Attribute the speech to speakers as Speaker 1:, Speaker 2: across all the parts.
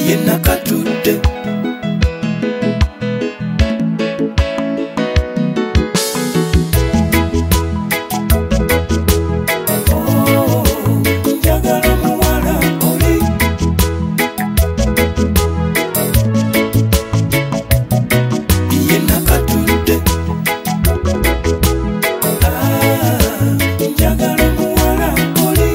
Speaker 1: ye nakatudde. Njagala muwala oli ye nakatudde. Njagala muwala oli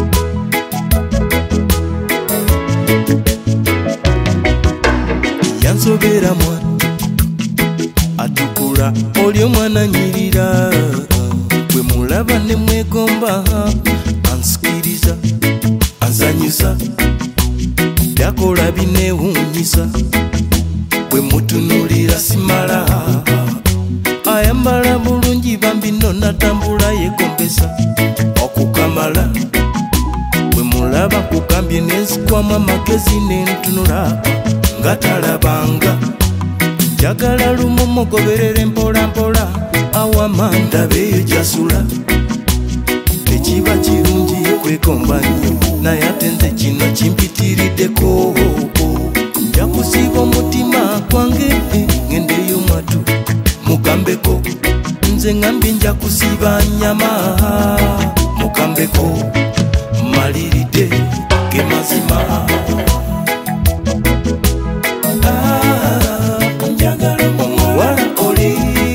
Speaker 1: yansobera mwana atukula oli omwana nyirira bwe mulaba ne mwegomba ansikiriza anzanyusa yakola bineewuunyisa bwe mutunulira simala ayambala bulungi bambi nno natambula yegombesa okukamala bwe mulaba kugambye nenzikwamu amagezi nentunula nga talabanga njagala lumu mugoberere mpola mpola awamanda beyo jasula tekiba kirungi kwegomba nnyo naye ate nze kino kimpitiriddeko nja kusiiba omutima gwange ngendeyo mwatu mugambeko nze ngambye nja kusiiba nyama mugambeko maliridde ge mazima. Njagala muwala oli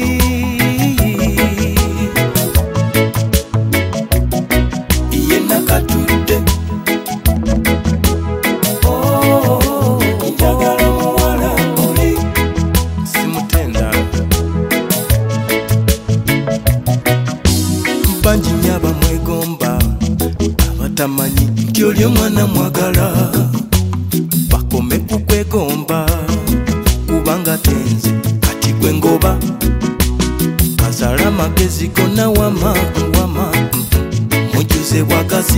Speaker 1: ye nakatudde. Njagala muwala oli simutenda bangi nnyo abamwegomba abatamanyi nti oli omwana mwagala bakome kukwegomba kubanga tenze kati gwe ngoba kazala magezi gonna wama mujuze bwagazi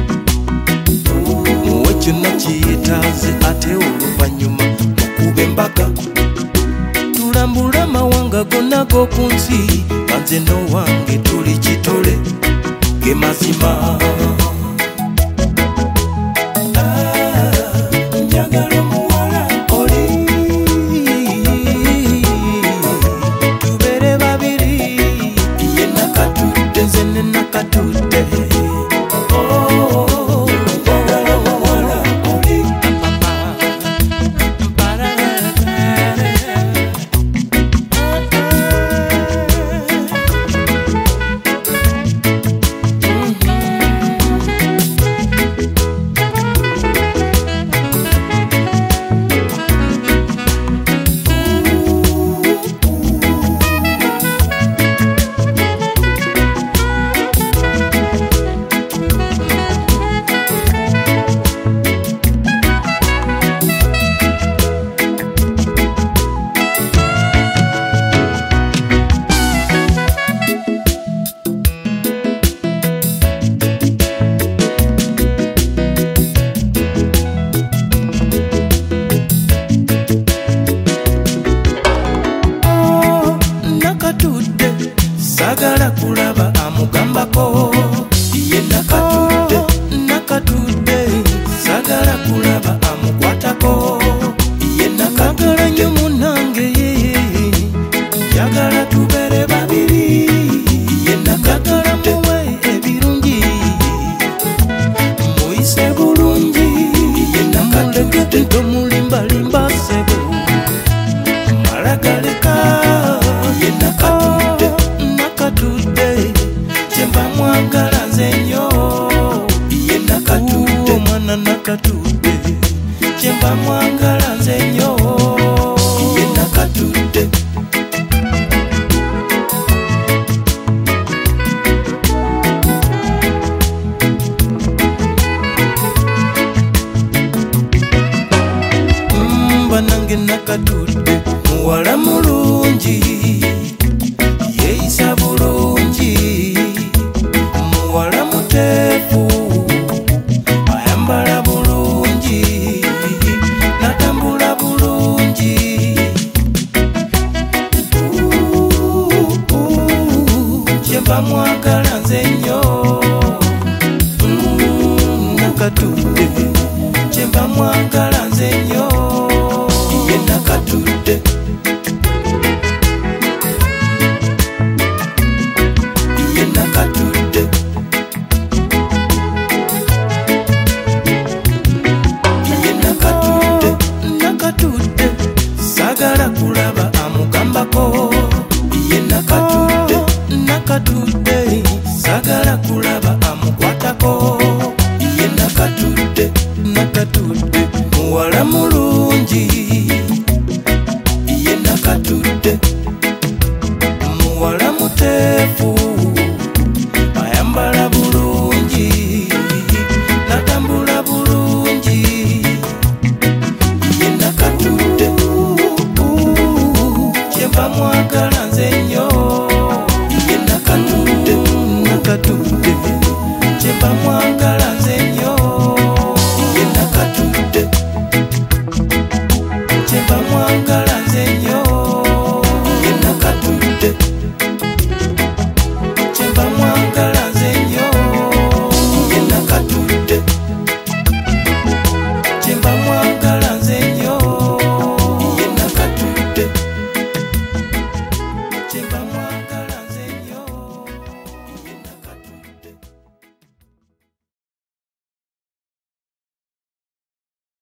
Speaker 1: muwe kyonna kiyetaaze ate oluvanyuma mukube embaga tulambula amawanga gonna g'oku nsi banze n'owange tuli kitole ge mazima. Njagala muwala oli tubere babiri ye nakatudde nze ne nakatudde. Njagala muwala oli sagala kulaba amugambako ye nakatudde nakatudde sagala kulaba amukwatako ye nakagala nnyo munange njagala tubere babiri ye nakagala muwe ebirungi muyise bulungi ye nakatudde tomulimbalimba sebo malagaleka ye nakatudde kyemba mwagala nze nnyo ye nakatudde omwana nakatudde kyemba mwagala nze nnyo ye nakatudde. Banange nakatudde muwala mulungi yeeyisa bulungi muwala muteefu ayambala bulungi natambula bulungi kyemba mwagala nze nnyo nakatudde kyemba mwagala